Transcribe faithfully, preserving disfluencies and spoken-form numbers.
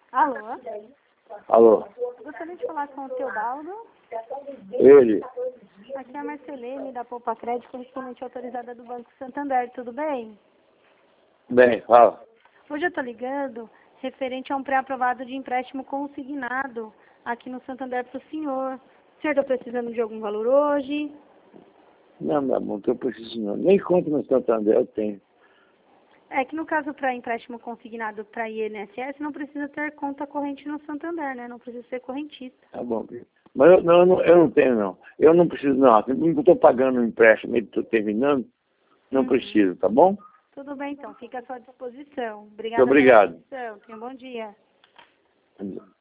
Alô? Alô? Gostaria de falar com o Teobaldo. Ele? Aqui é a Marcelene, da Poupa Crédito, correspondente autorizada do Banco Santander. Tudo bem? Bem, fala. Hoje eu estou ligando referente a um pré-aprovado de empréstimo consignado aqui no Santander para o senhor. O senhor está precisando de algum valor hoje? Não, meu amor, não estou precisando não. Nem conta no Santander eu tenho. É que no caso para empréstimo consignado para I N S S não precisa ter conta corrente no Santander, né? Não precisa ser correntista. Tá bom. Mas eu não, eu não, eu não tenho, não. Eu não preciso, não. Não estou pagando o empréstimo, estou terminando. Não Uhum. preciso, tá bom? Tudo bem, então. Fica à sua disposição. Obrigada Muito obrigado. pela atenção. Tenha um bom dia.